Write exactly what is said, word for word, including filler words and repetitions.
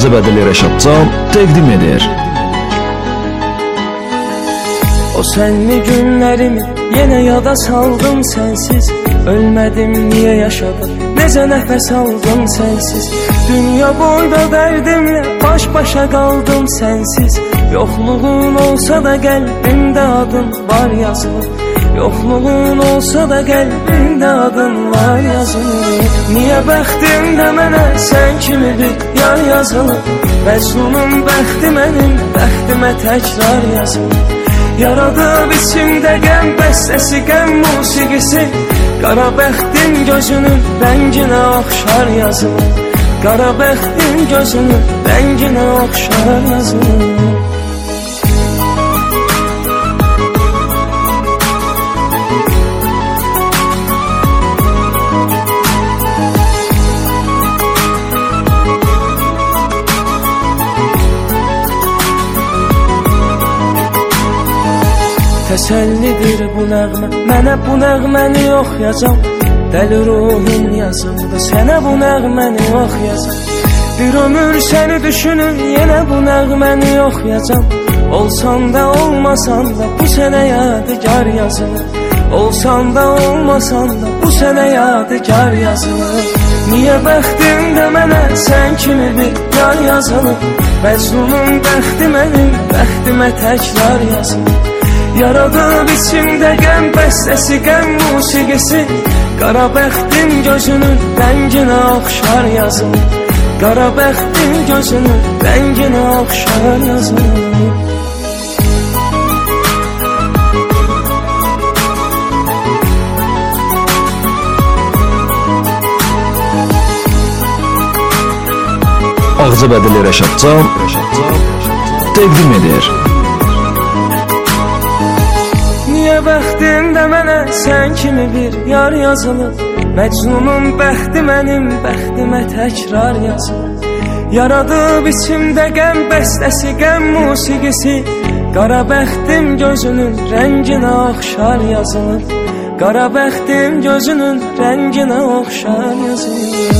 Ağzı Bədili Rəşadcan təqdim edir. O senli günlerimi yine yada saldım sensiz. Ölmedim niye yaşadım, nece nefes aldım sensiz. Dünya boyda derdimle baş başa kaldım sensiz. Yokluğun olsa da kalbimde adın var yazılı. Yokluğun olsa da kalbimde adın var yazılı. Niye bəxtimdə mənə sen kimi bir yar yazılı. Məcnunun bəxti mənim, bəxtimə təkrar yazılı. Yaradıb içimdə qəm bəstəsi, qəm musiqisi. Qara bəxtin gözünün rənginə oxşar yazılı. Qara bəxtin gözünün rənginə oxşar yazılı. Təsəllidir bu nəğmə, mənə bu nəğməni oxuyacam. Dəli ruhum yazıldı, sənə bu nəğməni oxuyacam. Bir ömür səni düşünür, yenə bu nəğməni oxuyacam. Olsan da olmasan da bu sənə yadigar yazılır. Olsan da olmasan da bu sənə yadigar yazılır. Niyə bəxtimdə mənə sən kimi bir yar yazılır. Məcnunun bəxti mənim, bəxtimə təkrar yazılır. Yaradıb içimdə qəm bəstəsi, qəm musiqisi. Qara bəxtin gözünün rənginə oxşar yazılır. Qara bəxtin gözünün rənginə oxşar yazılır. Ağzı Bədili Rəşadcan təqdim edir. Niyə bəxtimdə mənə sən kimi bir yar yazılır. Məcnunun bəxti mənim, bəxtimə təkrar yazılır. Yaradıb içimdə qəm bəstəsi, qəm musiqisi. Qara bəxtim gözünün rənginə oxşar yazılır. Qara bəxtim gözünün rənginə oxşar yazılır.